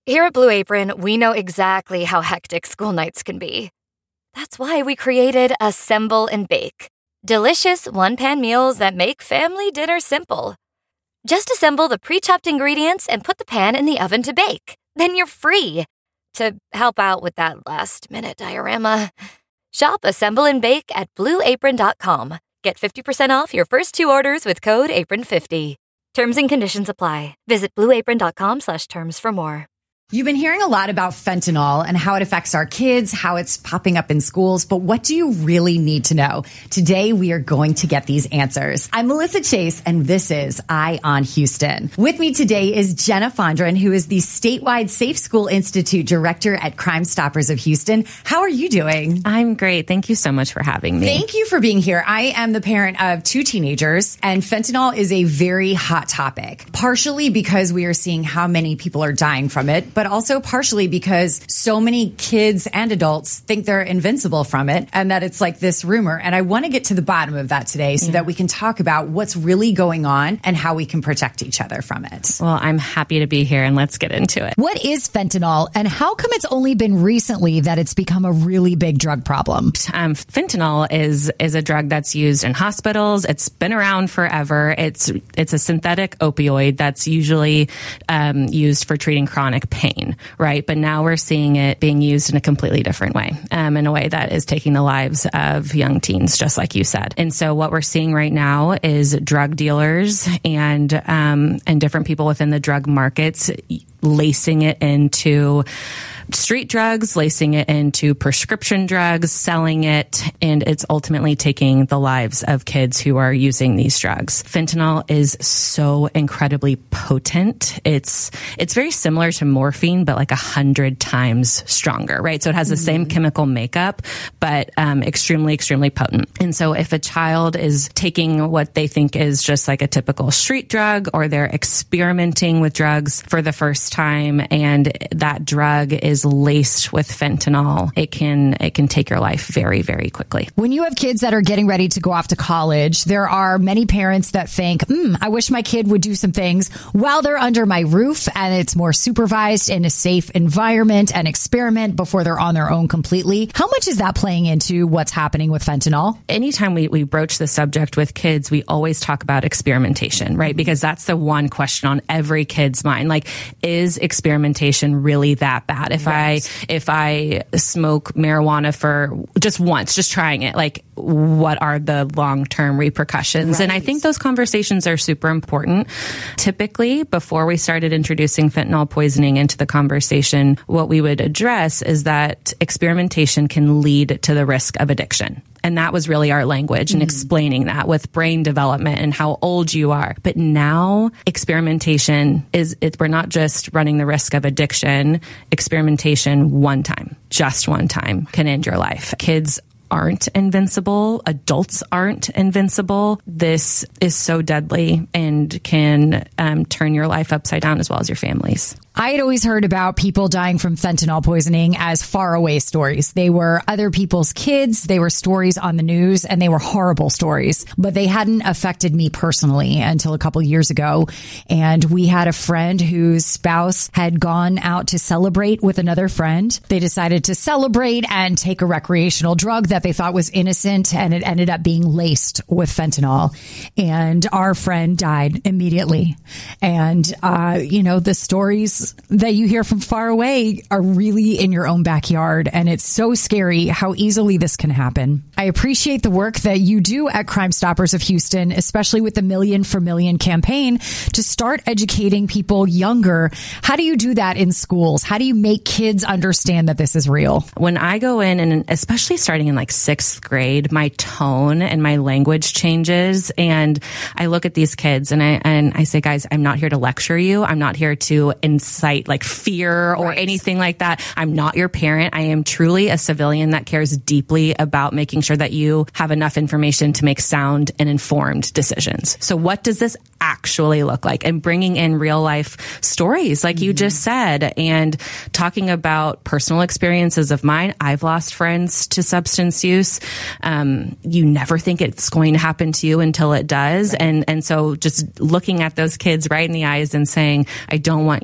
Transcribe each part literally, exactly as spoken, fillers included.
Here at Blue Apron, we know exactly how hectic school nights can be. That's why we created Assemble and Bake. Delicious one-pan meals that make family dinner simple. Just assemble the pre-chopped ingredients and put the pan in the oven to bake. Then you're free to help out with that last-minute diorama. Shop Assemble and Bake at blue apron dot com. Get fifty percent off your first two orders with code apron fifty. Terms and conditions apply. Visit blue apron dot com slash terms for more. You've been hearing a lot about fentanyl and how it affects our kids, how it's popping up in schools, but what do you really need to know? Today, we are going to get these answers. I'm Melissa Chase, and this is Eye on Houston. With me today is Jenna Fondren, who is the statewide Safe School Institute director at Crime Stoppers of Houston. How are you doing? I'm great. Thank you so much for having me. Thank you for being here. I am the parent of two teenagers, and fentanyl is a very hot topic, partially because we are seeing how many people are dying from it, but also partially because so many kids and adults think they're invincible from it and that it's like this rumor. And I want to get to the bottom of that today so yeah. that we can talk about what's really going on and how we can protect each other from it. Well, I'm happy to be here and let's get into it. What is fentanyl and how come it's only been recently that it's become a really big drug problem? Um, fentanyl is is a drug that's used in hospitals. It's been around forever. It's it's a synthetic opioid that's usually um, used for treating chronic pain. Right. But now we're seeing it being used in a completely different way, um, in a way that is taking the lives of young teens, just like you said. And so what we're seeing right now is drug dealers and um, and different people within the drug markets lacing it into street drugs, lacing it into prescription drugs, selling it, and it's ultimately taking the lives of kids who are using these drugs. Fentanyl is so incredibly potent. It's it's very similar to morphine, but like a hundred times stronger, right? So it has the mm-hmm. same chemical makeup, but um, extremely, extremely potent. And so if a child is taking what they think is just like a typical street drug, or they're experimenting with drugs for the first time, and that drug is laced with fentanyl, it can it can take your life very, very quickly. When you have kids that are getting ready to go off to college, there are many parents that think, hmm, I wish my kid would do some things while they're under my roof and it's more supervised in a safe environment and experiment before they're on their own completely. How much is that playing into what's happening with fentanyl? Anytime we, we broach the subject with kids, we always talk about experimentation, right? Because that's the one question on every kid's mind. Like, is experimentation really that bad? If right. I if I smoke marijuana for just once, just trying it, like, what are the long-term repercussions? Right. And I think those conversations are super important. Typically, before we started introducing fentanyl poisoning into the conversation, what we would address is that experimentation can lead to the risk of addiction. And that was really our language and mm. explaining that with brain development and how old you are. But now experimentation is, it, we're not just running the risk of addiction. Experimentation one time, just one time, can end your life. Kids aren't invincible. Adults aren't invincible. This is so deadly and can um, turn your life upside down as well as your family's. I had always heard about people dying from fentanyl poisoning as faraway stories. They were other people's kids. They were stories on the news, and they were horrible stories. But they hadn't affected me personally until a couple years ago. And we had a friend whose spouse had gone out to celebrate with another friend. They decided to celebrate and take a recreational drug that they thought was innocent, and it ended up being laced with fentanyl. And our friend died immediately. And, uh, you know, the stories that you hear from far away are really in your own backyard. And it's so scary how easily this can happen. I appreciate the work that you do at Crime Stoppers of Houston, especially with the Million for Million campaign to start educating people younger. How do you do that in schools? How do you make kids understand that this is real? When I go in, and especially starting in like sixth grade, my tone and my language changes. And I look at these kids and I, and I say, guys, I'm not here to lecture you. I'm not here to incite like fear or right. anything like that. I'm not your parent. I am truly a civilian that cares deeply about making sure that you have enough information to make sound and informed decisions. So what does this actually look like? And bringing in real life stories, like mm-hmm. you just said, and talking about personal experiences of mine. I've lost friends to substance use. Um, you never think it's going to happen to you until it does. Right. And, and so just looking at those kids right in the eyes and saying, I don't want you falling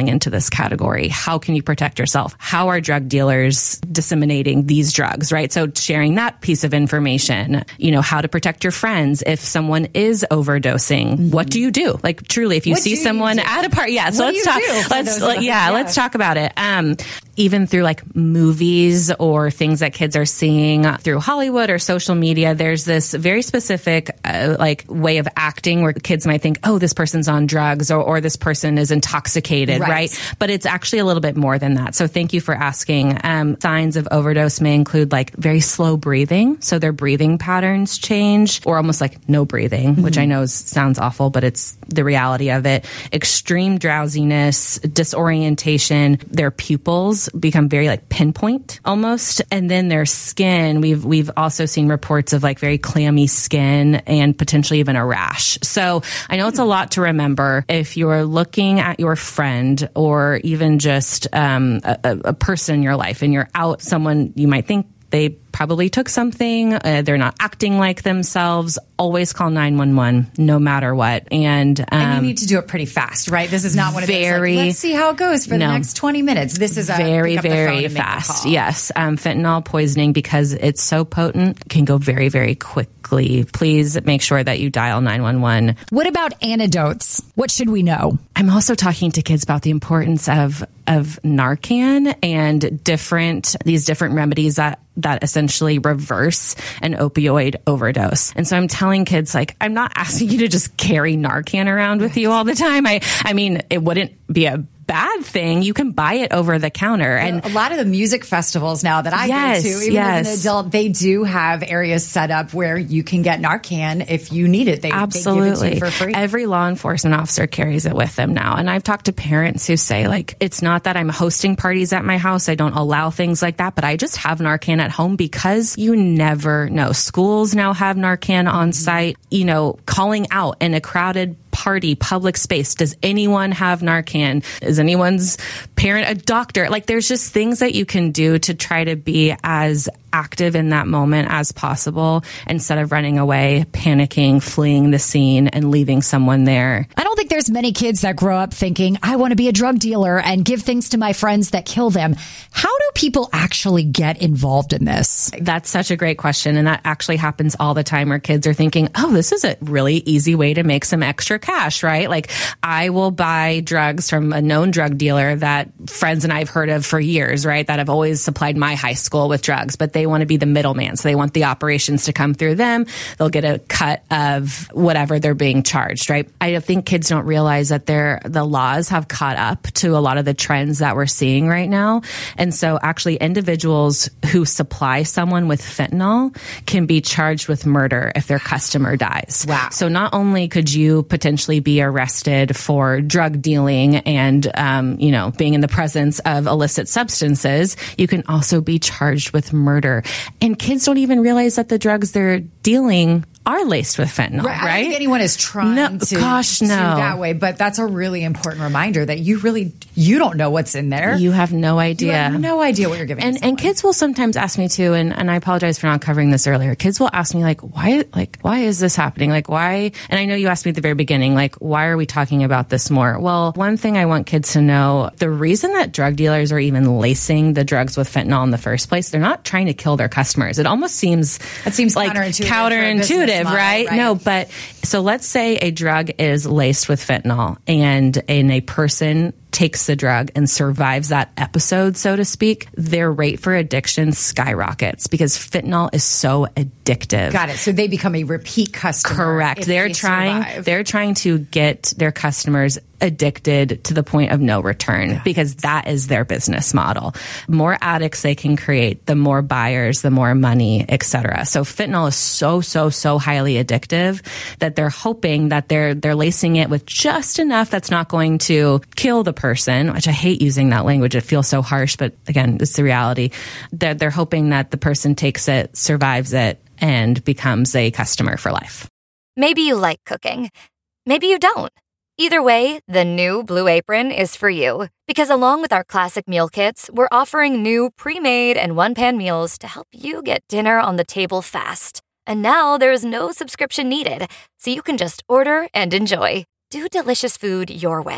falling into this category. How can you protect yourself? How are drug dealers disseminating these drugs, right? So sharing that piece of information, you know, how to protect your friends. If someone is overdosing, mm-hmm. what do you do? Like truly, if you what see someone at a party, yeah, so let's talk, let's, let, yeah, yeah, let's talk about it. Um, even through like movies or things that kids are seeing through Hollywood or social media, there's this very specific uh, like way of acting where kids might think, oh, this person's on drugs or, or this person is intoxicated, right. right? But it's actually a little bit more than that. So thank you for asking. Um, signs of overdose may include like very slow breathing. So their breathing patterns change, or almost like no breathing, mm-hmm. which I know is, sounds awful, but it's the reality of it. Extreme drowsiness, disorientation, their pupils become very like pinpoint almost. And then their skin, we've, we've also seen reports of like very clammy skin and potentially even a rash. So I know it's a lot to remember. If you're looking at your friend or even just um, a, a person in your life and you're out, someone you might think they probably took something, uh, they're not acting like themselves, always call nine one one no matter what. And, um, and you need to do it pretty fast, right? This is not one of those, like, let's see how it goes for no, the next twenty minutes. This is a very, very fast. Yes. Um, fentanyl poisoning, because it's so potent, can go very, very quickly. Please make sure that you dial nine one one. What about antidotes? What should we know? I'm also talking to kids about the importance of, of Narcan and different, these different remedies that that essentially reverse an opioid overdose. And so I'm telling kids, like, I'm not asking you to just carry Narcan around with you all the time. I, I mean, it wouldn't be a bad thing. You can buy it over the counter. And a lot of the music festivals now that I yes, go to, even yes. as an adult, they do have areas set up where you can get Narcan if you need it. They, Absolutely. they give it to you for free. Every law enforcement officer carries it with them now. And I've talked to parents who say, like, it's not that I'm hosting parties at my house. I don't allow things like that, but I just have Narcan at home because you never know. Schools now have Narcan on site, you know, calling out in a crowded party, public space. Does anyone have Narcan? Is anyone's parent a doctor? Like, there's just things that you can do to try to be as active in that moment as possible instead of running away, panicking, fleeing the scene, and leaving someone there. I don't think there's many kids that grow up thinking, I want to be a drug dealer and give things to my friends that kill them. How do people actually get involved in this? That's such a great question. And that actually happens all the time where kids are thinking, oh, this is a really easy way to make some extra cash, right? Like, I will buy drugs from a known drug dealer that friends and I have heard of for years, right? That have always supplied my high school with drugs, but they want to be the middleman. So they want the operations to come through them. They'll get a cut of whatever they're being charged, right? I think kids don't realize that they're, the laws have caught up to a lot of the trends that we're seeing right now. And so actually individuals who supply someone with fentanyl can be charged with murder if their customer dies. Wow. So not only could you potentially be arrested for drug dealing and, um, you know, being in the presence of illicit substances, you can also be charged with murder. And kids don't even realize that the drugs they're dealing are laced with fentanyl, right? I don't think anyone is trying no, to, gosh, no. to that way, but that's a really important reminder that you really, you don't know what's in there. You have no idea. You have no idea what you're giving. And, and kids will sometimes ask me too, and, and I apologize for not covering this earlier. Kids will ask me like, why, like, why is this happening? Like, why? And I know you asked me at the very beginning, like, why are we talking about this more? Well, one thing I want kids to know, the reason that drug dealers are even lacing the drugs with fentanyl in the first place, they're not trying to kill their customers. It almost seems, it seems like counterintuitive, counterintuitive, model, right? right? No, but so let's say a drug is laced with fentanyl and, and a person takes the drug and survives that episode, so to speak, their rate for addiction skyrockets because fentanyl is so addictive. Got it. So they become a repeat customer. Correct. They're they trying, survive. they're trying to get their customers addicted to the point of no return yeah. because that is their business model. More addicts they can create, the more buyers, the more money, et cetera. So fentanyl is so, so, so highly addictive that they're hoping that they're, they're lacing it with just enough that's not going to kill the person, which I hate using that language. It feels so harsh, but again, it's the reality. They're, they're hoping that the person takes it, survives it, and becomes a customer for life. Maybe you like cooking. Maybe you don't. Either way, the new Blue Apron is for you. Because along with our classic meal kits, we're offering new pre-made and one-pan meals to help you get dinner on the table fast. And now there's no subscription needed, so you can just order and enjoy. Do delicious food your way.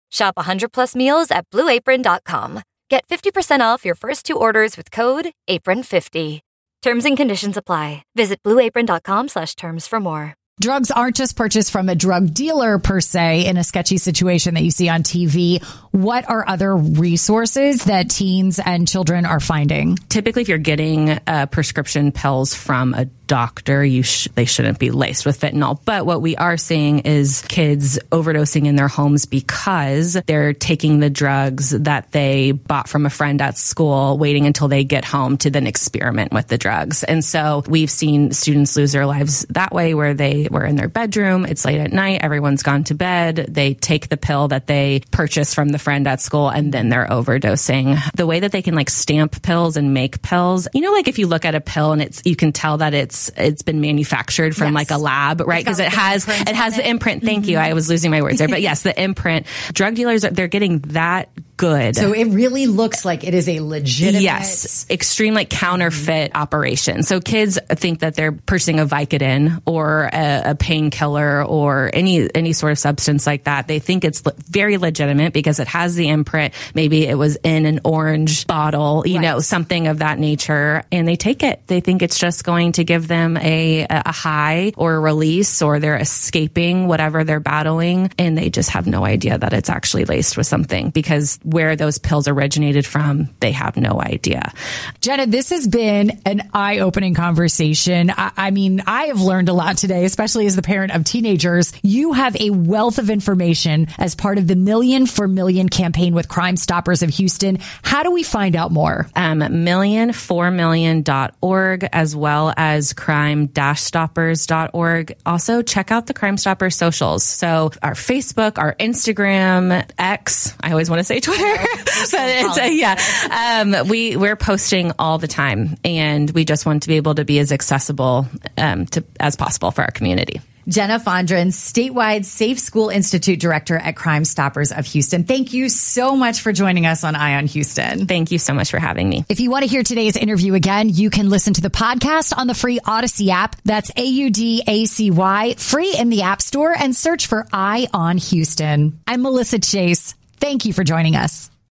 Shop one hundred plus meals at blue apron dot com. Get fifty percent off your first two orders with code apron fifty. Terms and conditions apply. Visit blue apron dot com slash terms for more. Drugs aren't just purchased from a drug dealer per se in a sketchy situation that you see on T V. What are other resources that teens and children are finding? Typically, if you're getting uh, prescription pills from a doctor, you sh- they shouldn't be laced with fentanyl. But what we are seeing is kids overdosing in their homes because they're taking the drugs that they bought from a friend at school, waiting until they get home to then experiment with the drugs. And so we've seen students lose their lives that way, where they were in their bedroom. It's late at night. Everyone's gone to bed. They take the pill that they purchased from the friend at school, and then they're overdosing. The way that they can like stamp pills and make pills, you know, like if you look at a pill and it's, you can tell that it's, it's been manufactured from yes. like a lab, right? Because it has, it has the imprint. Thank mm-hmm. you. I was losing my words there, but yes, the imprint. Drug dealers, they're getting that good. So it really looks like it is a legitimate, yes, extreme like counterfeit mm-hmm. operation. So kids think that they're purchasing a Vicodin or a, a painkiller or any any sort of substance like that. They think it's le- very legitimate because it has the imprint. Maybe it was in an orange bottle, you right. know, something of that nature, and they take it. They think it's just going to give them a a high or a release, or they're escaping whatever they're battling, and they just have no idea that it's actually laced with something, because where those pills originated from, they have no idea. Jenna, this has been an eye-opening conversation. I, I mean, I have learned a lot today, especially as the parent of teenagers. You have a wealth of information as part of the Million for Million campaign with Crime Stoppers of Houston. How do we find out more? Um, million for million dot org, as well as crime dash stoppers dot org. Also, check out the Crime Stoppers socials. So our Facebook, our Instagram, X, I always want to say Twitter. but it's a, yeah, um, we we're posting all the time, and we just want to be able to be as accessible um, to as possible for our community. Jenna Fondren, statewide Safe School Institute Director at Crime Stoppers of Houston. Thank you so much for joining us on Eye on Houston. Thank you so much for having me. If you want to hear today's interview again, you can listen to the podcast on the free Odyssey app. That's A U D A C Y, free in the App Store, and search for Eye on Houston. I'm Melissa Chase. Thank you for joining us.